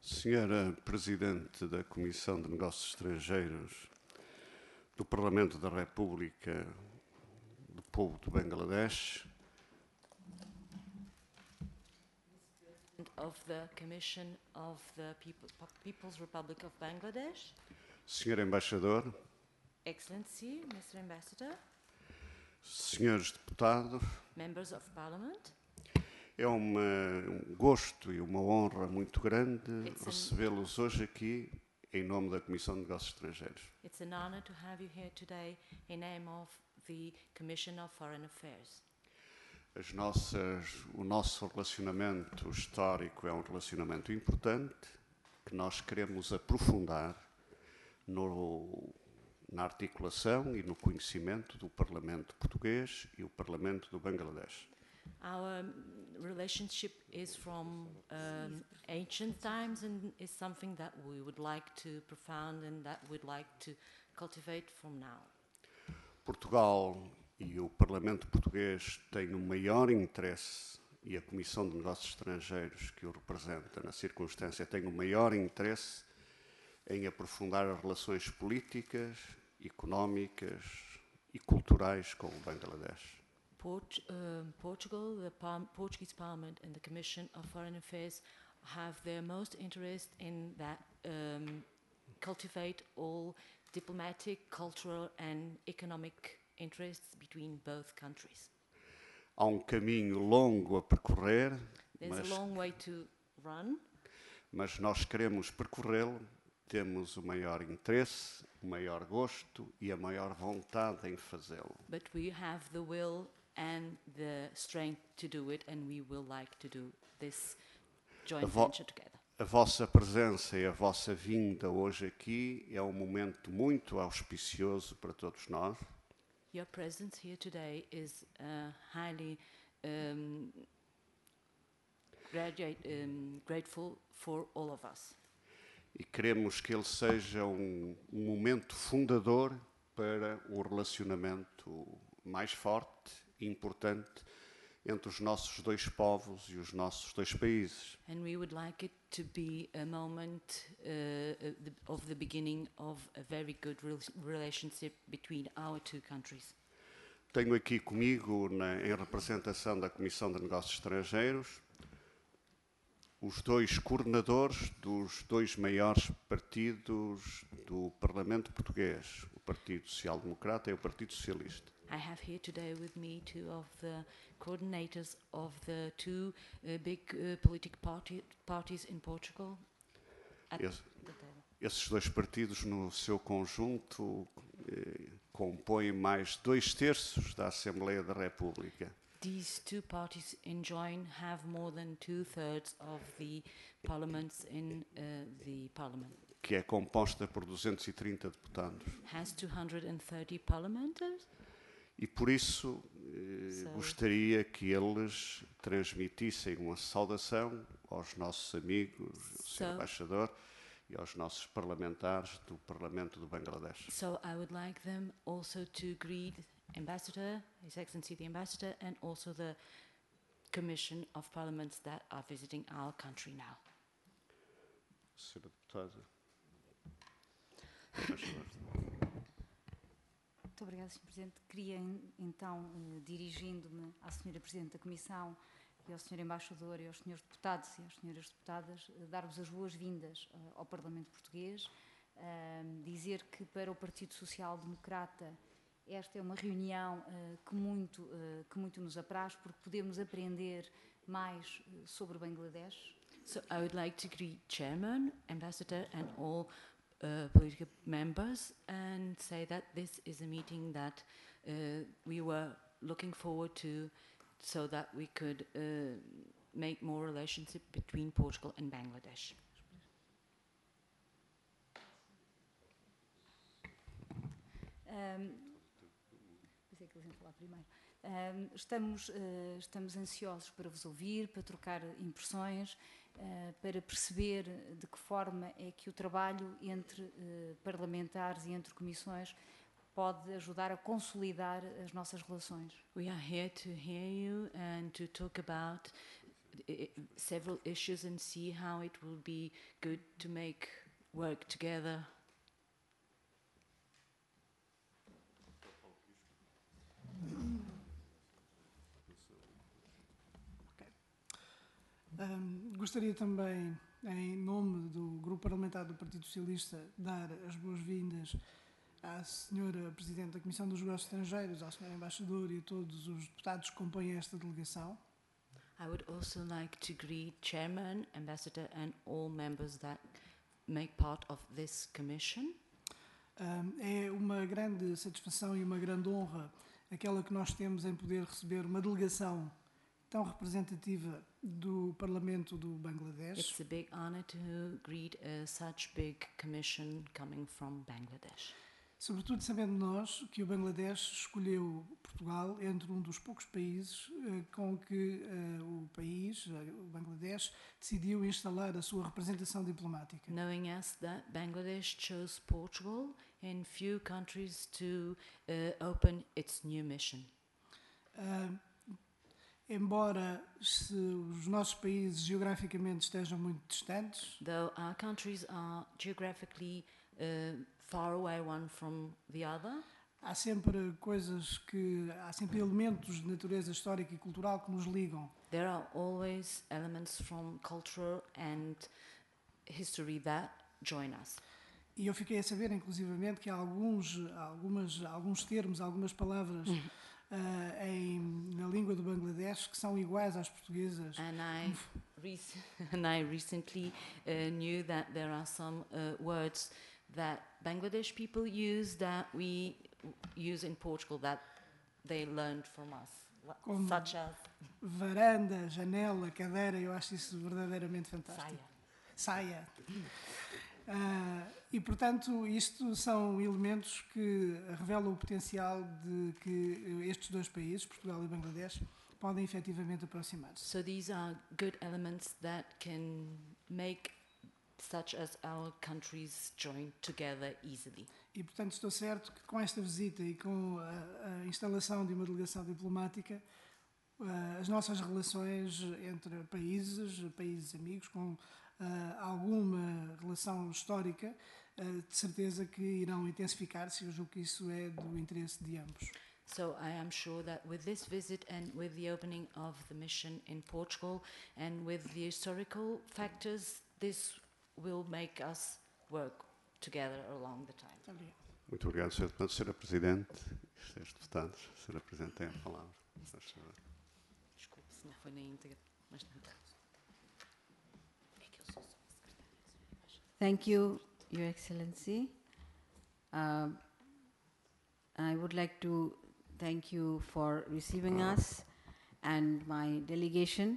Senhora Presidente da Comissão de Negócios Estrangeiros do Parlamento da República do Povo de Bangladesh, of the Commission of the People's Republic of Bangladesh, Senhor Embaixador, Excellency, Mr. Ambassador, Senhores Deputados, Members of Parliament, é um gosto e uma honra muito grande It's recebê-los hoje aqui em nome da Comissão de Negócios Estrangeiros. it's an honor to have you here today in name of the Commission of Foreign Affairs. O nosso relacionamento histórico é um relacionamento importante que nós queremos aprofundar na articulação e no conhecimento do Parlamento português e o Parlamento do Bangladesh. Our relationship is from ancient times and is something that we would like to profound and that we'd like to cultivate from now. Portugal e o Parlamento português têm o maior interesse, e a Comissão de Negócios Estrangeiros que o representa na circunstância tem o maior interesse em aprofundar as relações políticas, económicas e culturais com o Bangladesh. Portugal, the Portuguese Parliament and the Commission of Foreign Affairs have their most interest in that cultivate all diplomatic, cultural and economic interests between both countries. Há um caminho longo a percorrer, There's a long way to run, mas nós queremos percorrê-lo, temos o maior interesse, o maior gosto e a maior vontade em fazê-lo. but we have the will and the strength to do it, and we will like to do this joint venture together. A vossa presença e a vossa vinda hoje aqui é um momento muito auspicioso para todos nós. Your presence here today is highly grateful for all of us. E queremos que ele seja um momento fundador para o relacionamento mais forte e importante entre os nossos dois povos e os nossos dois países. And we would like it to be a moment of the beginning of a very good relationship between our two countries. Tenho aqui comigo, em representação da Comissão de Negócios Estrangeiros, os dois coordenadores dos dois maiores partidos do Parlamento português, o Partido Social Democrata e o Partido Socialista. I have here today with me two of the coordinators of the two big political parties in Portugal. Esses dois partidos, no seu conjunto, compõem mais 2/3 da Assembleia da República. These two parties in join have more than 2/3 of the parliaments in the parliament. Que é composta por 230 deputados. Has 230 parliamenters. E por isso gostaria que eles transmitissem uma saudação aos nossos amigos, o Sr. Embaixador, e aos nossos parlamentares do Parlamento do Bangladesh. So I would like them also to greet Ambassador, His Excellency the Ambassador, and also the Commission of Parliaments that are visiting our country now. Senhora Deputada. Muito obrigada, Sr. Presidente. Queria, então, dirigindo-me à Sra. Presidente da Comissão e ao Sr. Embaixador e aos Srs. Deputados e às Sras. Deputadas, dar-vos as boas-vindas ao Parlamento Português, dizer que para o Partido Social Democrata esta é uma reunião que muito nos apraz, porque podemos aprender mais sobre o Bangladesh. So I would like to greet Chairman, Ambassador and all political members and say that this is a meeting that we were looking forward to so that we could make more relationship between Portugal and Bangladesh. Pensei que eles iam falar primeiro. Estamos ansiosos para vos ouvir, para trocar impressões, para perceber de que forma é que o trabalho entre parlamentares e entre comissões pode ajudar a consolidar as nossas relações. We are here to hear you and to talk about several issues and see how it will be good to make work together. Gostaria também, em nome do Grupo Parlamentar do Partido Socialista, dar as boas-vindas à Senhora Presidente da Comissão dos Negócios Estrangeiros, ao Sr. Embaixador e a todos os deputados que compõem esta delegação. I would also like to greet Chairman, Ambassador and all members that make part of this commission. É uma grande satisfação e uma grande honra aquela que nós temos em poder receber uma delegação tão representativa do Parlamento do Bangladesh. It's a big honor to greet such big commission coming from Bangladesh. Sobretudo sabendo nós que o Bangladesh escolheu Portugal entre um dos poucos países com que o Bangladesh, decidiu instalar a sua representação diplomática. Knowing us that Bangladesh chose Portugal and few countries to open its new mission. Embora os nossos países geograficamente estejam muito distantes, though our countries are geographically far away one from the other, há sempre elementos de natureza histórica e cultural que nos ligam. There are always elements from culture and history that join us. E eu fiquei a saber, inclusivamente, que há alguns termos, algumas palavras na língua do Bangladesh que são iguais às portuguesas. And I recently knew that there are some words that Bangladesh people use that we use in Portugal that they learned from us, como such as varanda, janela, cadeira. Eu acho isso verdadeiramente fantástico. Saia. E, portanto, isto são elementos que revelam o potencial de que estes dois países, Portugal e Bangladesh, podem efetivamente aproximar-se. So these are good elements that can make such as our countries join together easily. E, portanto, estou certo que com esta visita e com a instalação de uma delegação diplomática, as nossas relações entre países amigos, com alguma relação histórica, de certeza que irão intensificar-se. Eu julgo que isso é do interesse de ambos. So I am sure that with this visit and with the opening of the mission in Portugal and with the historical factors, this will make us work together along the time. Muito obrigado. Muito obrigado, Sra. Presidente, Srs. Deputados. Sra. Presidente, tem a palavra. Desculpe, se não foi na íntegra, mas não. Thank you, Your Excellency. I would like to thank you for receiving us and my delegation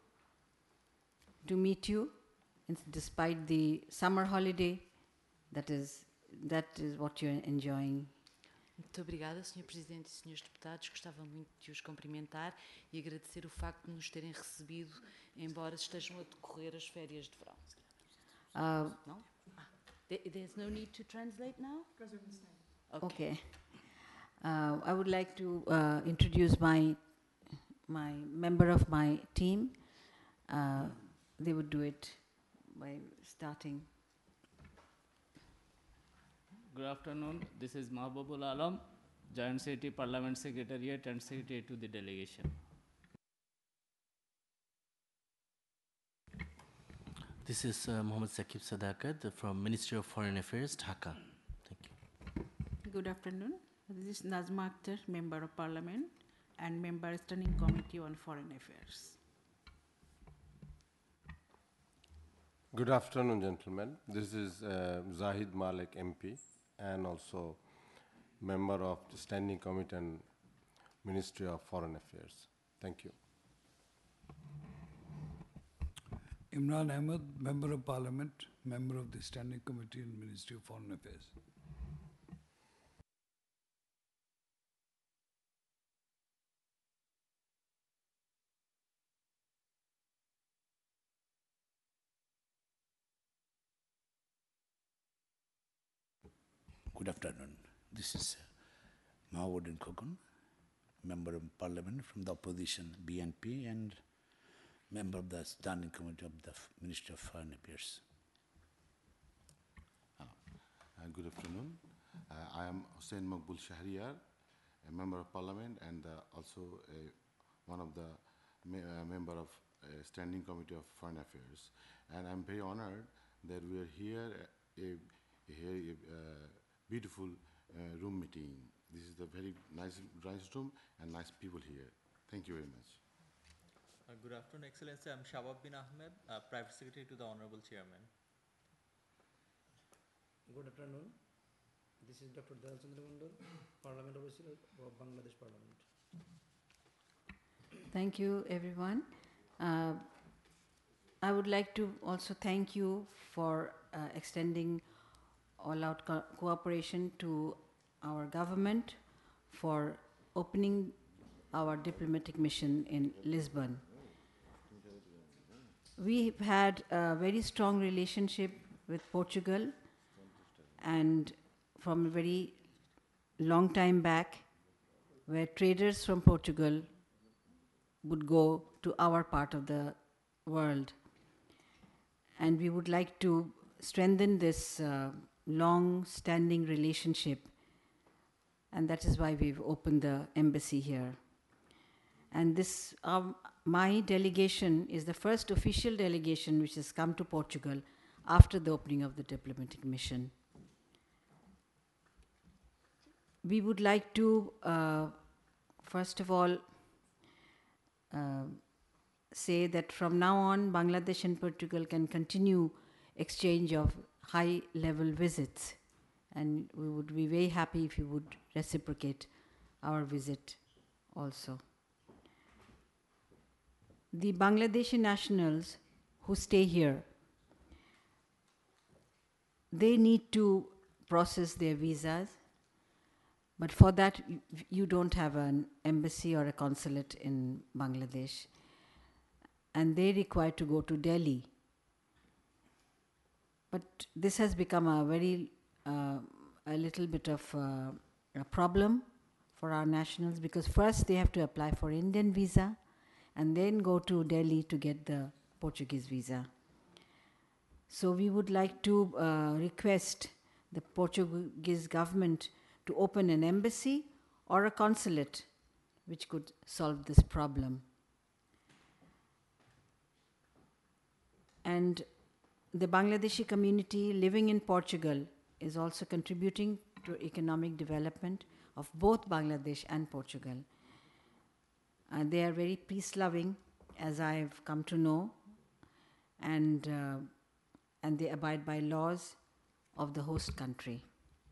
to meet you despite the summer holiday. That is what you're enjoying. Muito obrigada, Sr. Presidente e Srs. Deputados. Gostava muito de os cumprimentar e agradecer o facto de nos terem recebido, embora estejam a decorrer as férias de verão. No? There's no need to translate now? Okay. I would like to introduce my member of my team. They would do it by starting. Good afternoon. This is Mahbubul Alam, Joint Secretary, Parliament Secretariat and Secretary to the delegation. This is Mohammed Saqib Sadakat from Ministry of Foreign Affairs, Dhaka. Thank you. Good afternoon. This is Nazma Akhtar, Member of Parliament and Member Standing Committee on Foreign Affairs. Good afternoon, gentlemen. This is Zahid Malik, MP, and also member of the Standing Committee and Ministry of Foreign Affairs. Thank you. Imran Ahmed, Member of Parliament, Member of the Standing Committee and Ministry of Foreign Affairs. Good afternoon. This is Mahawadin Khokun, Member of Parliament from the opposition BNP and member of the Standing Committee of the Ministry of Foreign Affairs. Good afternoon. I am Hussein Maqbul Shahriyar, a member of parliament and also one of the member of Standing Committee of Foreign Affairs. And I'm very honored that we are here, a beautiful room meeting. This is a very nice room and nice people here. Thank you very much. Good afternoon, Excellency. I'm Shabab bin Ahmed, Private Secretary to the Honorable Chairman. Good afternoon. This is Dr. Dayal Chandra Mandal, Parliament Officer of Bangladesh Parliament. Thank you, everyone. I would like to also thank you for extending all-out cooperation to our government for opening our diplomatic mission in Lisbon. We've had a very strong relationship with Portugal, and from a very long time back, where traders from Portugal would go to our part of the world. And we would like to strengthen this long-standing relationship, and that is why we've opened the embassy here. And this, my delegation is the first official delegation which has come to Portugal after the opening of the diplomatic mission. We would like to, first of all, say that from now on, Bangladesh and Portugal can continue exchange of high-level visits, and we would be very happy if you would reciprocate our visit also. The Bangladeshi nationals who stay here, they need to process their visas, but for that you don't have an embassy or a consulate in Bangladesh, and they require to go to Delhi. But this has become a very, a little bit of a problem for our nationals, because first they have to apply for Indian visa and then go to Delhi to get the Portuguese visa. So we would like to request the Portuguese government to open an embassy or a consulate which could solve this problem. And the Bangladeshi community living in Portugal is also contributing to economic development of both Bangladesh and Portugal. They are very peace-loving, as I've come to know, and they abide by laws of the host country.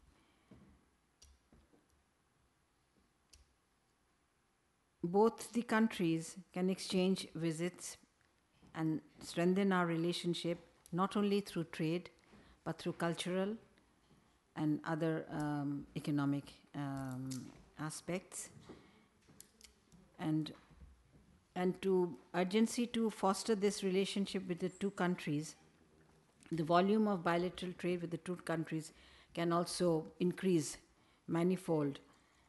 Both the countries can exchange visits and strengthen our relationship, not only through trade, but through cultural and other economic aspects. And to urgency to foster this relationship with the two countries, the volume of bilateral trade with the two countries can also increase manifold.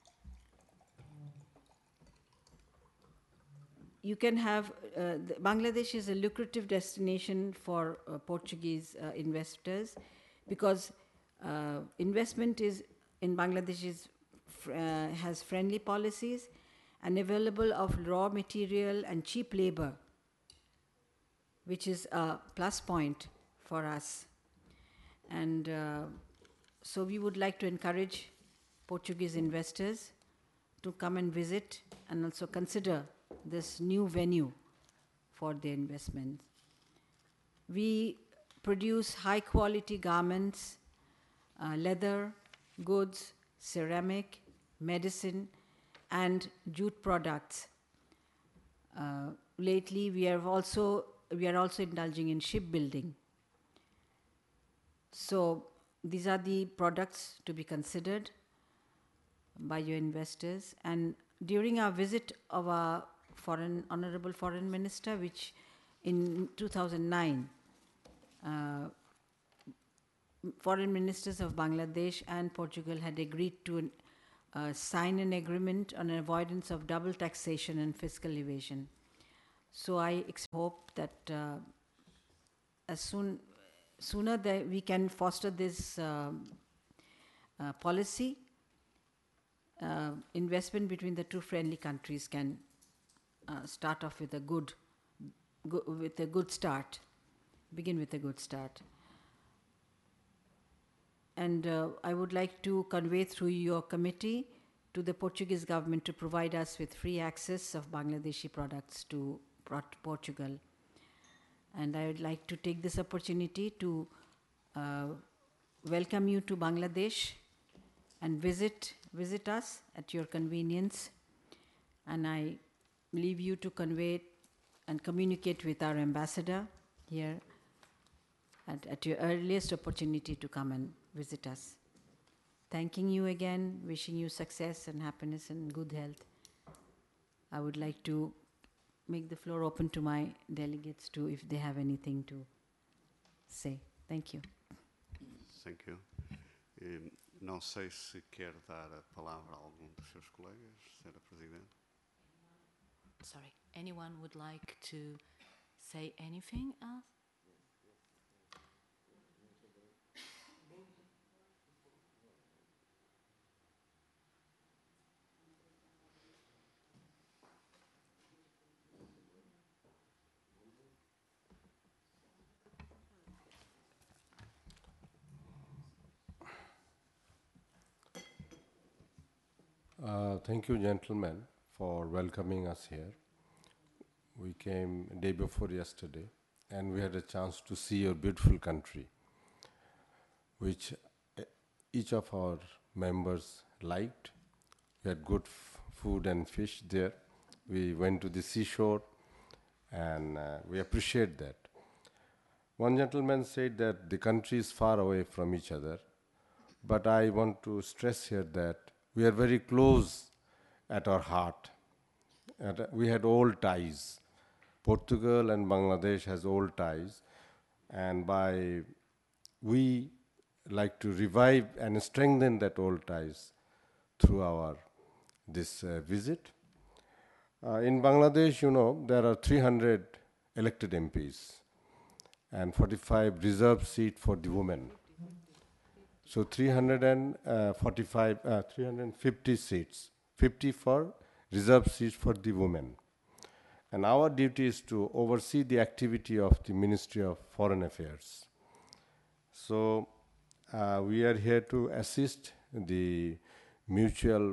You can have, Bangladesh is a lucrative destination for Portuguese investors, because investment is in Bangladesh has friendly policies and available of raw material and cheap labor, which is a plus point for us. And so we would like to encourage Portuguese investors to come and visit and also consider this new venue for their investments. We produce high quality garments, leather, goods, ceramic, medicine, and jute products. Lately, we are also indulging in shipbuilding. So these are the products to be considered by your investors. And during our visit of our Honorable Foreign Minister, which in 2009, foreign ministers of Bangladesh and Portugal had agreed to sign an agreement on avoidance of double taxation and fiscal evasion. So I hope that sooner that we can foster this policy, investment between the two friendly countries can start off with a good start, begin with a good start. And I would like to convey through your committee to the Portuguese government to provide us with free access of Bangladeshi products to Portugal. And I would like to take this opportunity to welcome you to Bangladesh and visit us at your convenience. And I leave you to convey and communicate with our ambassador here at your earliest opportunity to come and visit us. Thanking you again, wishing you success and happiness and good health. I would like to make the floor open to my delegates too, if they have anything to say. Thank you. Thank you. Não sei se quer dar a palavra a algum dos seus colegas, Sra. Presidente. Sorry, anyone would like to say anything else? Thank you, gentlemen, for welcoming us here. We came day before yesterday, and we had a chance to see your beautiful country, which each of our members liked. We had good food and fish there. We went to the seashore, and we appreciate that. One gentleman said that the country is far away from each other, but I want to stress here that we are very close at our heart. We had old ties. Portugal and Bangladesh has old ties, and we like to revive and strengthen that old ties through our this visit. In Bangladesh, you know, there are 300 elected MPs and 45 reserved seats for the women. So 350 seats, 50 for reserved seats for the women. And our duty is to oversee the activity of the Ministry of Foreign Affairs. So we are here to assist the mutual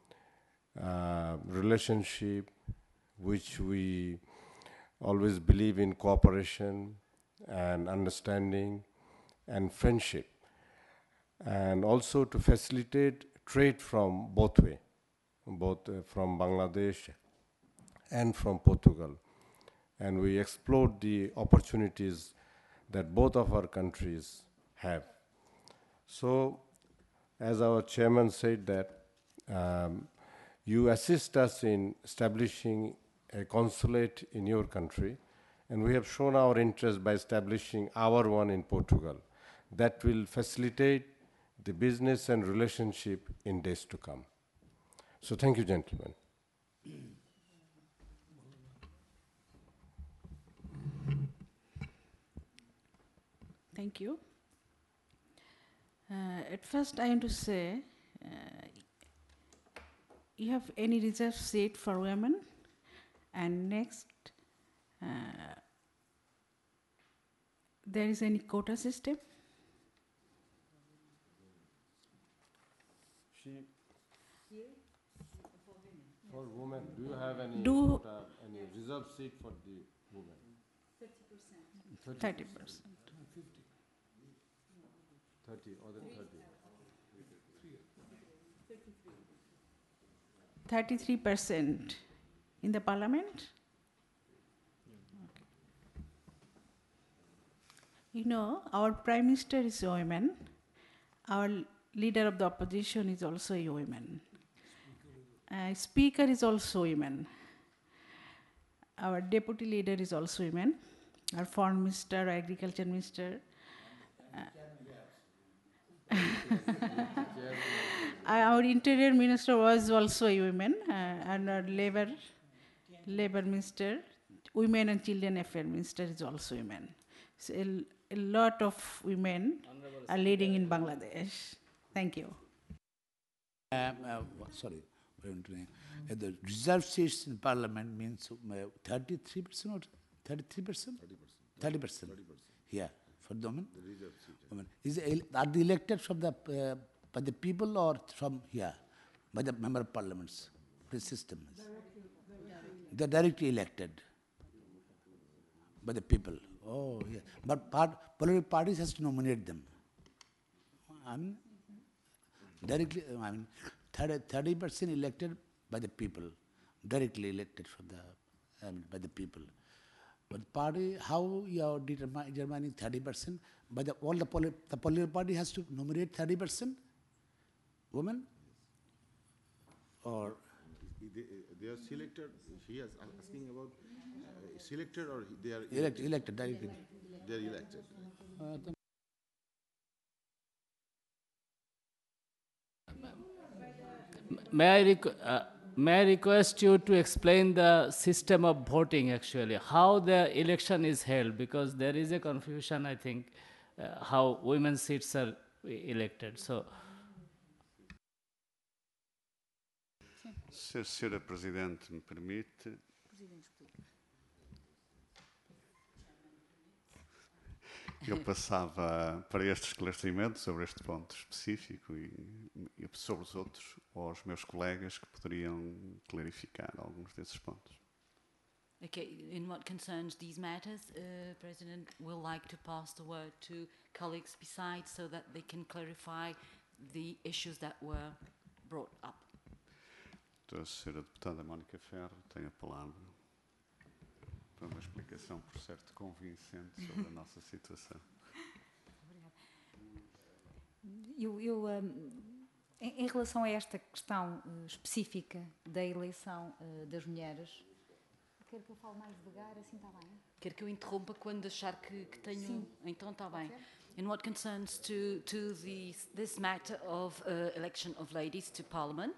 relationship, which we always believe in cooperation and understanding and friendship, and also to facilitate trade from both ways, from Bangladesh and from Portugal. And we explored the opportunities that both of our countries have. So, as our chairman said that you assist us in establishing a consulate in your country, and we have shown our interest by establishing our one in Portugal. That will facilitate the business and relationship in days to come. So thank you, gentlemen. Thank you. At first, I want to say, you have any reserved seat for women? And next, there is any quota system? For women, do you have any quota, any reserved seat for the women? 30%. 30%. 30, other 30. 33% in the parliament? Okay. You know, our prime minister is a woman. Our leader of the opposition is also a woman. Speaker is also women. Our deputy leader is also women. Our foreign minister, our agriculture minister. Our interior minister was also a woman, and our labor minister Women and Children Affairs Minister is also women. So a lot of women are leading in Bangladesh. Thank you. Sorry, the reserved seats in parliament means 33% or 33%? 30%. Yeah, for the women. Women. Are they elected from the by the people or from here by the member of parliaments? The system is. They're directly elected by the people. Oh, yeah. But political parties has to nominate them. Directly, 30% elected by the people, directly elected from the by the people. But party, how you are determining 30%? By the political party has to nominate 30% women, or they are selected. He is asking about selected or they are elected directly. They are elected. May I request you to explain the system of voting actually, how the election is held, because there is a confusion, I think, how women's seats are elected. So, se a Sra. Presidente me permite, eu passava para este esclarecimento sobre este ponto específico e sobre os outros aos meus colegas que poderiam clarificar alguns desses pontos. Okay, in what concerns these matters, President will like to pass the word to colleagues besides so that they can clarify the issues that were brought up. Então, a Sra. Deputada Mónica Ferro tem a palavra para uma explicação, por certo, convincente sobre a nossa situação. Em relação a esta questão específica da eleição das mulheres, quer que eu fale mais devagar, assim está bem? Quer que eu interrompa quando achar que tenho... Sim. Então está bem. In what concerns to this matter of election of ladies to Parliament,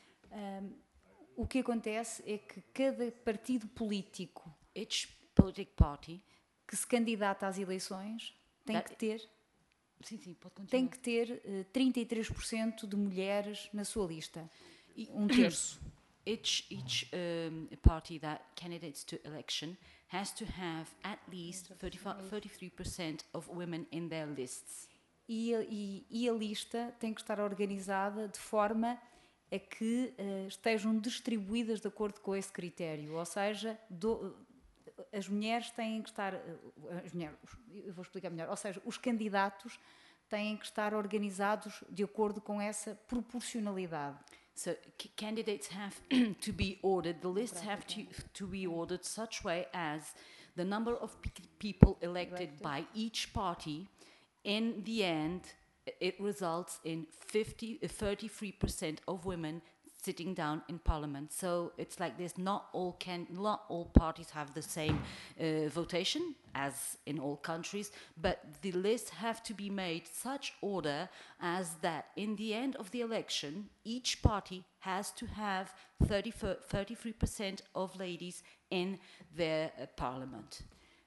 o que acontece é que cada partido político, each political party, que se candidata às eleições tem que ter, pode continuar. tem que ter 33% de mulheres na sua lista, terço. Each party that candidates to election has to have at least 33% of women in their lists. E a lista tem que estar organizada de forma a que estejam distribuídas de acordo com esse critério, ou seja, as mulheres têm que estar, eu vou explicar melhor, ou seja, os candidatos têm que estar organizados de acordo com essa proporcionalidade. So candidates have to be ordered, the lists have to be ordered such way as the number of people elected by each party, in the end, it results in 33% of women sitting down in Parliament. So it's like this: not all parties have the same votation as in all countries, but the lists have to be made such order as that in the end of the election, each party has to have 33% of ladies in their Parliament.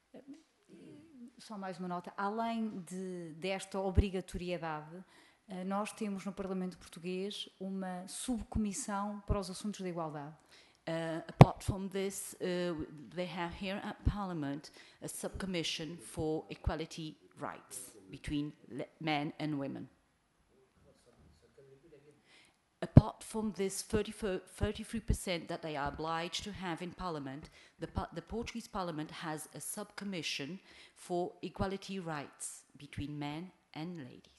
Só mais uma nota, além desta obrigatoriedade, nós temos no Parlamento Português uma subcomissão para os assuntos da igualdade. Apart from this, they have here at Parliament a subcommission for equality rights between men and women. Apart from this 33% that they are obliged to have in Parliament, the Portuguese Parliament has a subcommission for equality rights between men and ladies.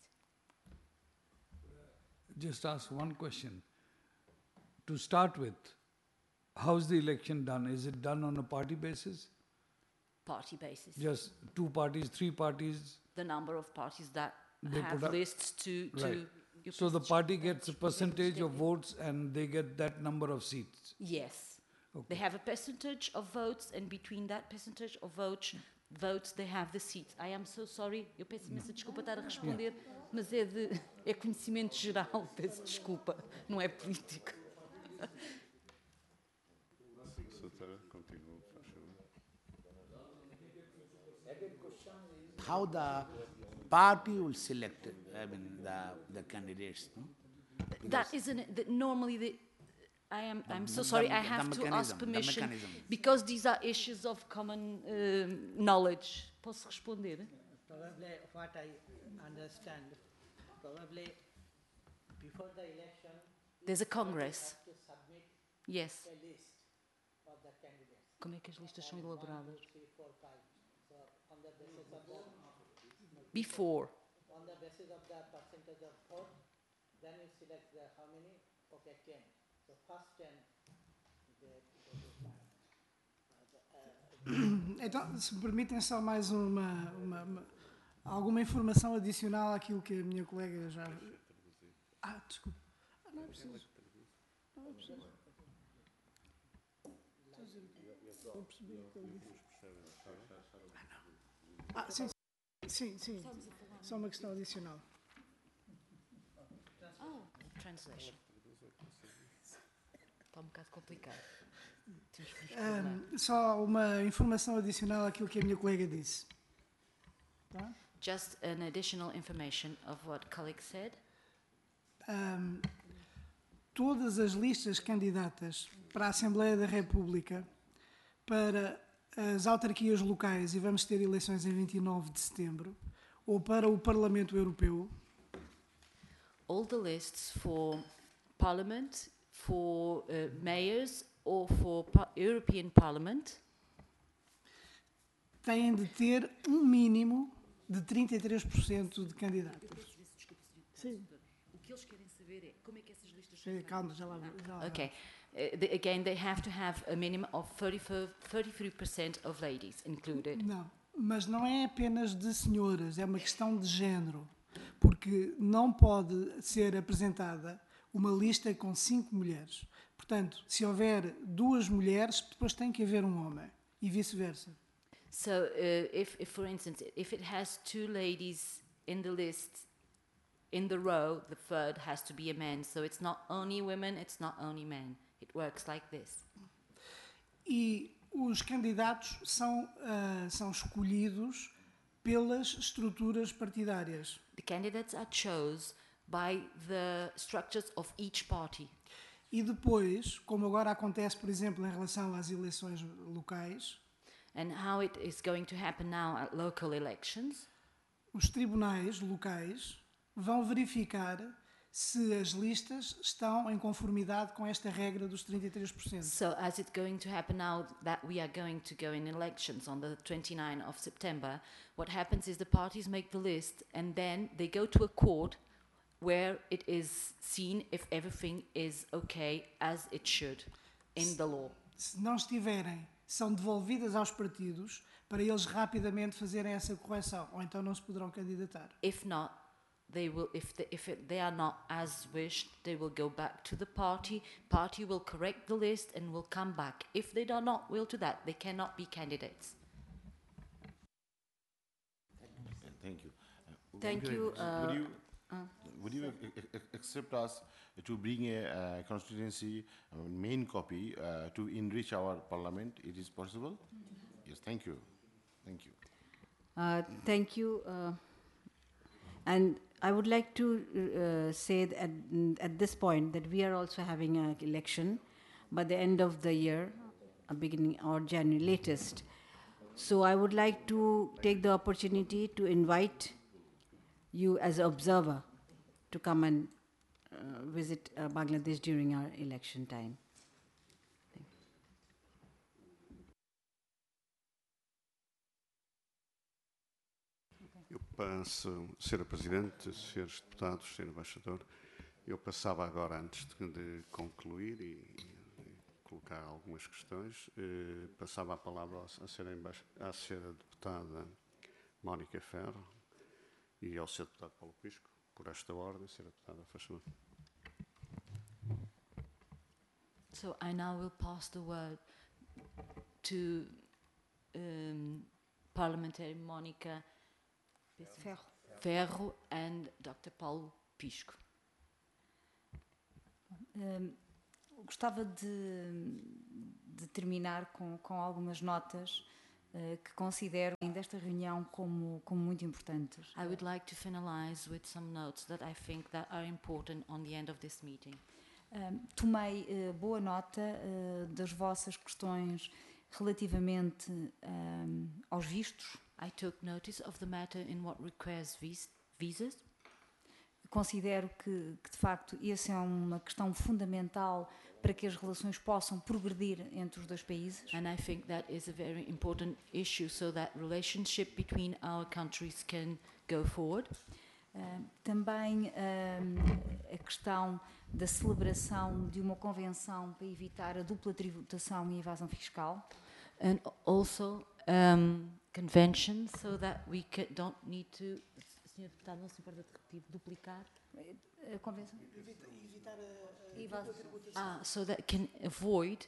Just ask one question. To start with, how's the election done? Is it done on a party basis? Party basis. Just 2 parties, 3 parties? The number of parties that have lists to right. So the party gets a percentage of votes and they get that number of seats? Yes. Okay. They have a percentage of votes, and between that percentage of votes they have the seats. I am so sorry. Eu peço imensa desculpa estar a responder, mas é conhecimento geral. Peço desculpa. Não é político. how the party will select, I mean, the candidates. No? That isn't that normally I'm so sorry, I have to ask permission because these are issues of common knowledge. Posso responder? Probably what I understand, probably before the election, There's a congress. to submit Yes. a list of the candidates. Como é que as listas são elaboradas? 1, 2, 3, 4, 5. So on the basis of that, Before. on the basis of the percentage of vote, then you select the how many? Okay, 10. So first 10, they Então, se me permitem só mais alguma informação adicional àquilo que a minha colega já... desculpe. Não é preciso. Não é preciso. Eu percebi o que ele disse. Sim. Só uma questão adicional. Translation. Está um bocado complicado. Só uma informação adicional àquilo que a minha colega disse. Tá? Just an additional information of what colleague said. Todas as listas candidatas para a Assembleia da República, para as autarquias locais, e vamos ter eleições em 29 de setembro, ou para o Parlamento Europeu, all the lists for Parliament, for mayors, or for European Parliament têm de ter um mínimo de 33% de candidatos. Sim. O que eles querem saber é como é que essas listas são. Calma, já lá. Okay. Again, they have to have a minimum of 33% of ladies included. Não, mas não é apenas de senhoras, é uma questão de género. Porque não pode ser apresentada uma lista com 5 mulheres. Portanto, se houver 2 mulheres, depois tem que haver um homem. E vice-versa. So, if, for instance, if it has 2 ladies in the list, in the row, the third has to be a man. So it's not only women, it's not only men. It works like this. E os candidatos são escolhidos pelas estruturas partidárias. The candidates are chosen by the structures of each party. E depois, como agora acontece, por exemplo, em relação às eleições locais, and how it is going to happen now at local elections, os tribunais locais vão verificar se as listas estão em conformidade com esta regra dos 33%. So as it's going to happen now that we are going to go in elections on the 29th of September, what happens is the parties make the list and then they go to a court where it is seen if everything is okay as it should in the law. Se não estiverem, são devolvidas aos partidos para eles rapidamente fazerem essa correção, ou então não se poderão candidatar. If not, they will, if they are not as wished, they will go back to the party. Party will correct the list and will come back. If they do not will to that, they cannot be candidates. Thank you. Thank you. Would you accept us to bring a constituency main copy to enrich our parliament? It is possible? Yes, thank you. Thank you. Thank you. And I would like to say that at this point that we are also having an election by the end of the year, beginning or January latest. So I would like to take the opportunity to invite you as an observer to come and visit Bangladesh during our election time. Eu passo, Sra. Presidente, Srs. Deputados, Sr. Embaixador, eu passava agora, antes de concluir e colocar algumas questões, passava a palavra à Sra. Deputada Mónica Ferro e ao Sr. Deputado Paulo Pisco, por esta ordem. Sra. Deputada, faz favor. So I now will pass the word to Parliamentary Mónica Ferro and Dr. Paulo Pisco. Gostava de terminar com algumas notas que considero desta reunião como muito importantes. I would like to finalize with some notes that I think that are important on the end of this meeting. Tomei boa nota das vossas questões relativamente aos vistos. I took notice of the matter in what requires visas. Considero que, de facto, essa é uma questão fundamental para que as relações possam progredir entre os dois países. And I think that is a very important issue so that relationship between our countries can go forward. Também a questão da celebração de uma convenção para evitar a dupla tributação e evasão fiscal. And also convention so that we don't need to... Senhor Deputado, não se importa de repetir, duplicar? A convenção? Evitar a dupla tributação. So that can avoid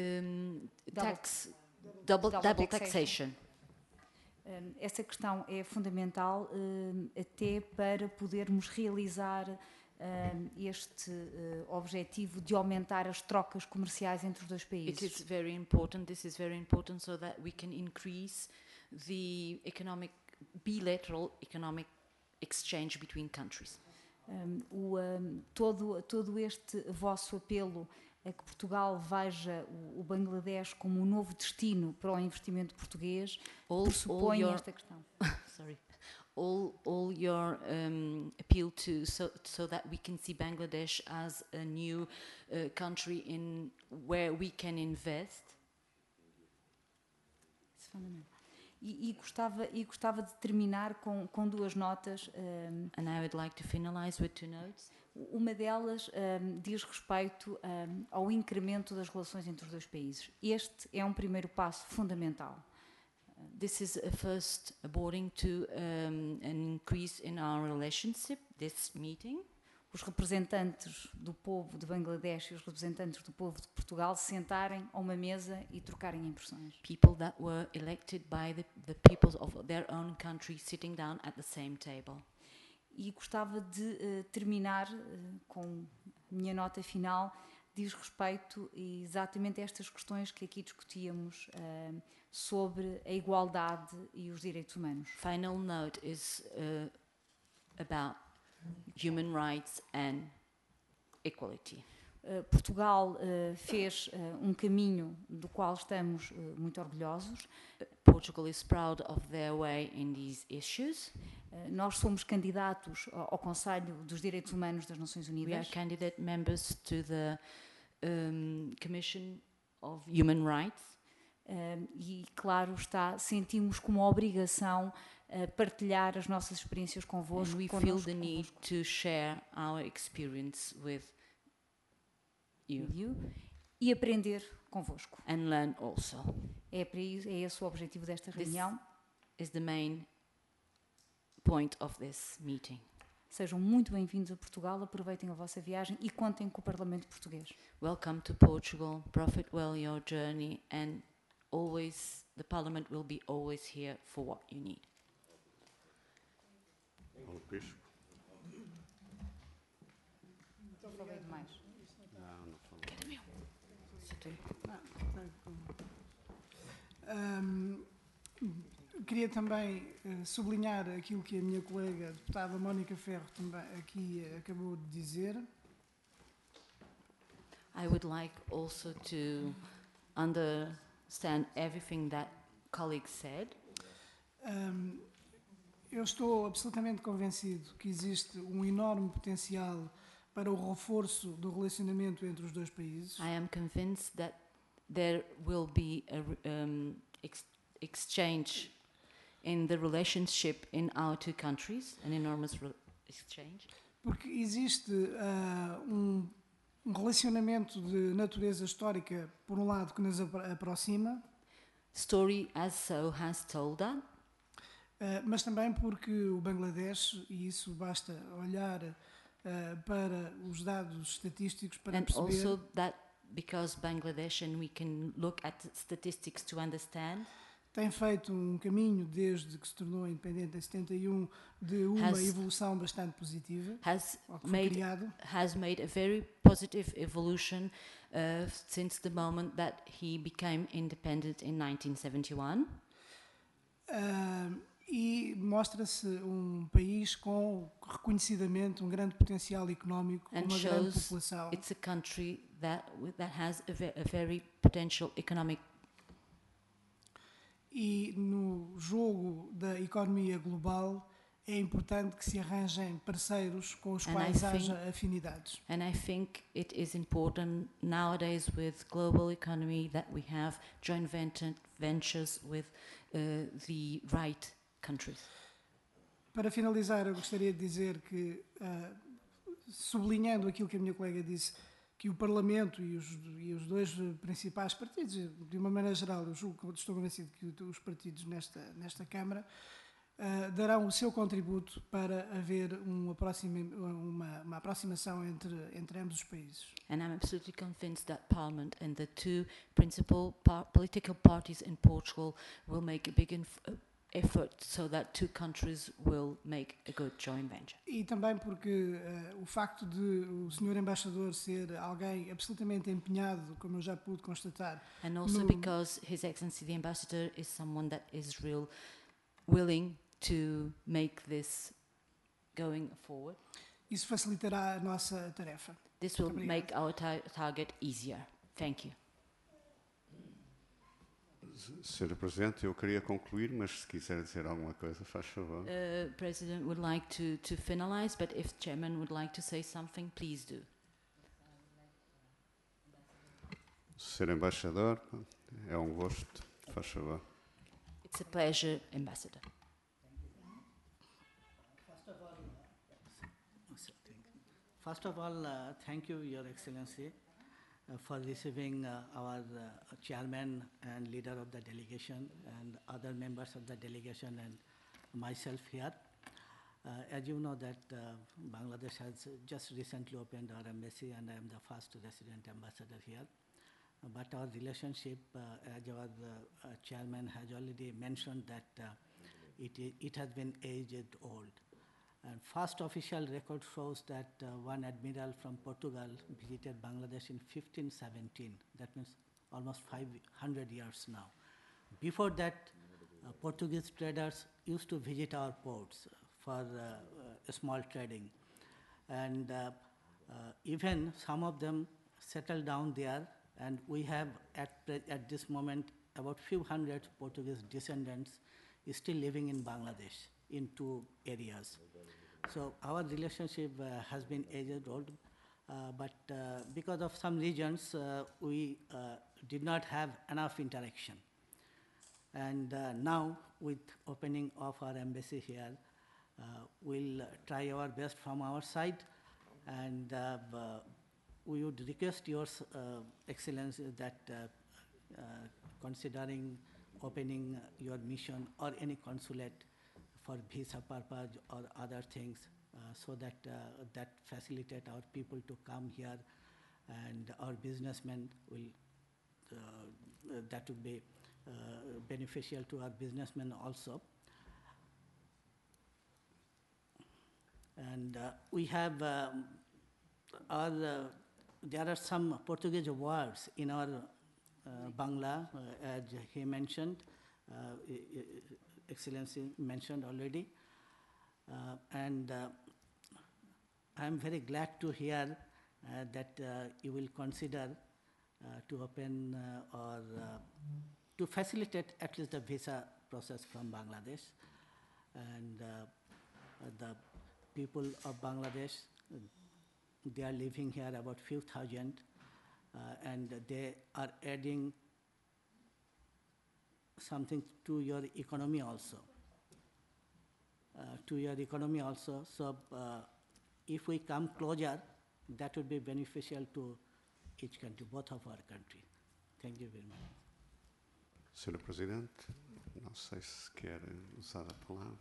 double taxation. Essa questão é fundamental até para podermos realizar este objetivo de aumentar as trocas comerciais entre os dois países. This is very important so that we can increase the bilateral economic exchange between countries. Todo este vosso apelo a que Portugal veja o Bangladesh como um novo destino para o investimento português pressupõe esta questão. Sorry. All your appeal to so that we can see Bangladesh as a new country where we can invest. Isso é fundamental. E gostava de terminar com duas notas. And I would like to finalize with two notes. Uma delas diz respeito ao incremento das relações entre os dois países. Este é um primeiro passo fundamental. This is a first aboarding to an increase in our relationship, this meeting. Os representantes do povo de Bangladesh e os representantes do povo de Portugal se sentarem a uma mesa e trocarem impressões. People that were elected by the peoples of their own country sitting down at the same table. E gostava de terminar com a minha nota final, diz respeito exatamente a estas questões que aqui discutíamos sobre a igualdade e os direitos humanos. Final note is about human rights and equality. Portugal fez um caminho do qual estamos muito orgulhosos. Portugal is proud of their way in these issues. Nós somos candidatos ao Conselho dos Direitos Humanos das Nações Unidas. We are candidate members to the Commission of Human Rights. E, claro está, sentimos como obrigação partilhar as nossas experiências convosco. And we feel the need to share our experience with you. E aprender convosco. And learn also. É esse o objetivo desta reunião. This is the main point of this meeting. Sejam muito bem-vindos a Portugal, aproveitem a vossa viagem e contem com o Parlamento Português. Welcome to Portugal, profit well your journey, and always the Parliament will be always here for what you need. Não falei demais. Não falei. Queria também sublinhar aquilo que a minha colega a deputada Mónica Ferro também aqui acabou de dizer. I would like also to understand everything that colleague said. Eu estou absolutamente convencido que existe um enorme potencial para o reforço do relacionamento entre os dois países. I am convinced that there will be a exchange in the relationship in our two countries, an enormous exchange. Porque existe um relacionamento de natureza histórica, por um lado, que nos aproxima. Story as so has told that. Mas também porque o Bangladesh, e isso basta olhar para os dados estatísticos para perceber. And also that because Bangladesh, and we can look at statistics to understand. Tem feito um caminho desde que se tornou independente em 71 de uma evolução bastante positiva. Has made a very positive evolution since the moment that he became independent in 1971. e mostra-se país com reconhecidamente grande potencial económico, com and uma grande shows população. it's a country that has a very potential economic. E no jogo da economia global é importante que se arranjem parceiros com os And quais I haja think- afinidades. And I think it is important nowadays with global economy that we have joint ventures with the right countries. Para finalizar, eu gostaria de dizer que, sublinhando aquilo que a minha colega disse, que o Parlamento e os dois principais partidos, de uma maneira geral, eu julgo, estou convencido que os partidos nesta Câmara darão o seu contributo para haver uma aproximação entre ambos os países. And I'm absolutely convinced that Parliament and the two principal political parties in Portugal will make a big effort so that two countries will make a good joint venture. E também porque o facto de o Sr. Embaixador ser alguém absolutamente empenhado, como eu já pude constatar, And also no- because His Excellency the Ambassador is someone that is willing to make this going forward. isso facilitará a nossa tarefa. This will Obrigado. make our target easier. Thank you. Sra. Presidente, eu queria concluir, mas se quiser dizer alguma coisa, faz favor. President would like to finalize, but if Chairman would like to say something, please do. Sr. Embaixador, é gosto, faz favor. It's a pleasure, Ambassador. First of all, thank you, Your Excellency, for receiving our chairman and leader of the delegation and other members of the delegation and myself here. As you know that Bangladesh has just recently opened our embassy and I am the first resident ambassador here. But our relationship, as our chairman has already mentioned, that it has been aged old. And first official record shows that one admiral from Portugal visited Bangladesh in 1517. That means almost 500 years now. Before that, Portuguese traders used to visit our ports for small trading. And even some of them settled down there, and we have at this moment about few hundred Portuguese descendants still living in Bangladesh in two areas. So our relationship has been aged old, but because of some reasons, we did not have enough interaction. And now, with opening of our embassy here, we'll try our best from our side, and we would request your Excellency that considering opening your mission or any consulate for visa purpose or other things, so that that facilitate our people to come here, and our businessmen will that would be beneficial to our businessmen also. And we have there are some Portuguese words in our Bangla, as he mentioned, Excellency mentioned already. And I am very glad to hear that you will consider to open or to facilitate at least the visa process from Bangladesh. And the people of Bangladesh, they are living here about few thousand, and they are adding something to your economy also. So if we come closer, that would be beneficial to each country, both of our country. Thank you very much. Sr. Presidente, não sei se quer usar a palavra.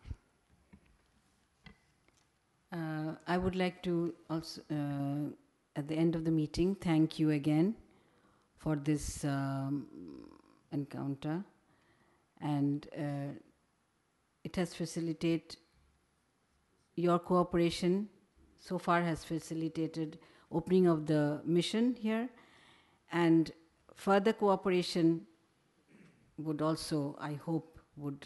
I would like to also, at the end of the meeting, thank you again for this encounter. And it has facilitated, your cooperation so far has facilitated opening of the mission here, and further cooperation would also, I hope, would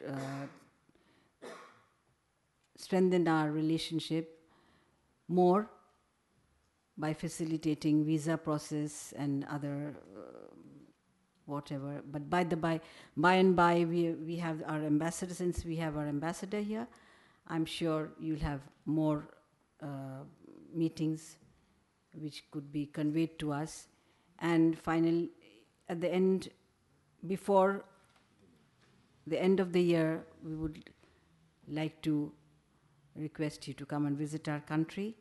strengthen our relationship more by facilitating visa process and other whatever. But by and by, we have our ambassador. Since we have our ambassador here, I'm sure you'll have more meetings which could be conveyed to us. And finally, at the end, before the end of the year, we would like to request you to come and visit our country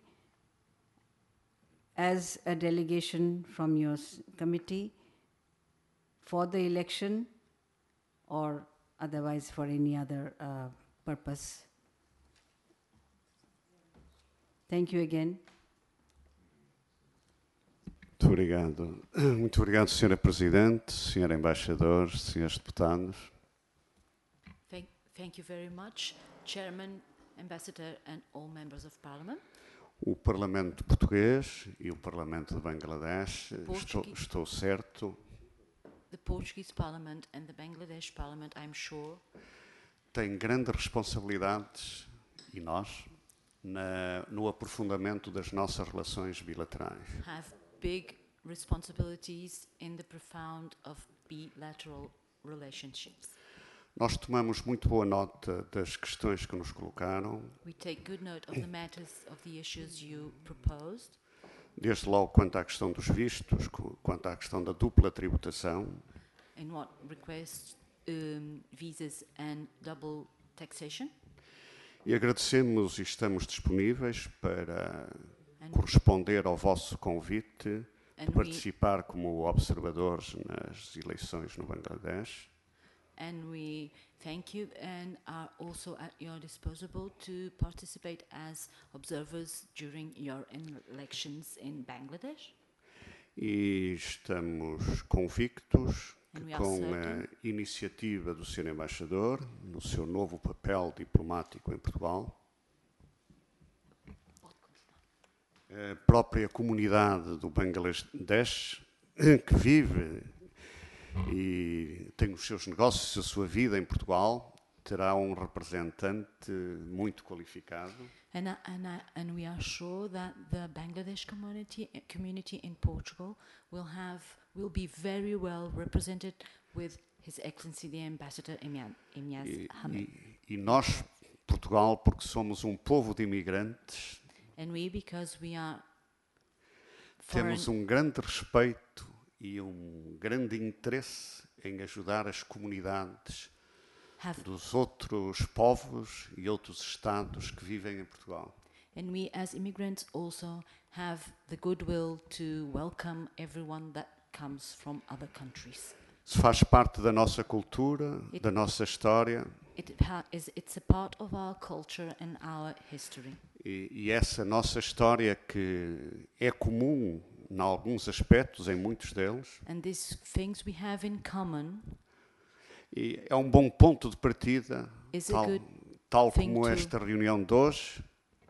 as a delegation from your committee for the election or otherwise for any other purpose. Thank you again. Muito obrigado. Muito obrigado, Sra. Presidente, Sr. Embaixador, Srs. Deputados. Thank you very much, Chairman, Ambassador and all members of Parliament. O Parlamento Português e o Parlamento de Bangladesh, estou certo, The Portuguese Parliament and the Bangladesh Parliament, I'm sure, têm grandes responsabilidades, e nós, no aprofundamento das nossas relações bilaterais. have big responsibilities in the profound of bilateral relationships. Nós tomamos muito boa nota das questões que nos colocaram, We take good note of the matters of the issues you proposed, desde logo quanto à questão dos vistos, quanto à questão da dupla tributação, in what requests visas and double taxation. e agradecemos e estamos disponíveis para corresponder ao vosso convite de participar como observadores nas eleições no Bangladesh. And we thank you and are also at your disposal to participate as observers during your elections in Bangladesh. E estamos convictos And que we are com certain a iniciativa do Sr. Embaixador, no seu novo papel diplomático em Portugal, a própria comunidade do Bangladesh, que vive e tem os seus negócios, a sua vida em Portugal, terá um representante muito qualificado. And we are sure that the Bangladesh community in Portugal will be very well represented with His Excellency the Ambassador Imyaz Hamid. E nós, Portugal, porque somos um povo de imigrantes, And we, because we are temos um grande respeito e um grande interesse em ajudar as comunidades dos outros povos e outros estados que vivem em Portugal. And we as immigrants also have the goodwill to welcome everyone that comes from other countries. Isso faz parte da nossa cultura, da nossa história. It's a part of our culture and our history. E essa nossa história que é comum em alguns aspectos, em muitos deles. And these things we have in common. E é um bom ponto de partida, tal como to, esta reunião de hoje.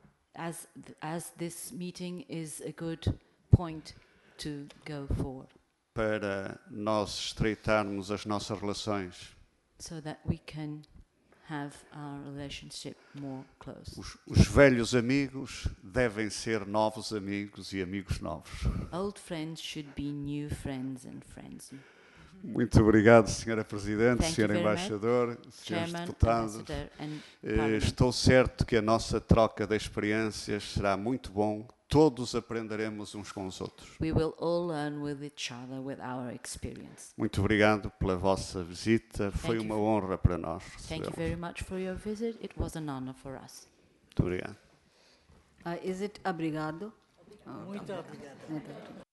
As this meeting is a good point to go forward. Para nós estreitarmos as nossas relações. So that we can have our relationship more close. Os velhos amigos devem ser novos amigos e amigos novos. Old friends should be new friends and friends. Muito obrigado, Sra. Presidente, Sr. Embaixador, Srs. Deputados. Estou certo que a nossa troca de experiências será muito bom. Todos aprenderemos uns com os outros. We will all learn with each other with our experience. Muito obrigado pela vossa visita. Foi uma honra para nós. Thank you very much for your visit. It was an honor for us. Muito obrigado. Is it obrigado? Muito obrigado.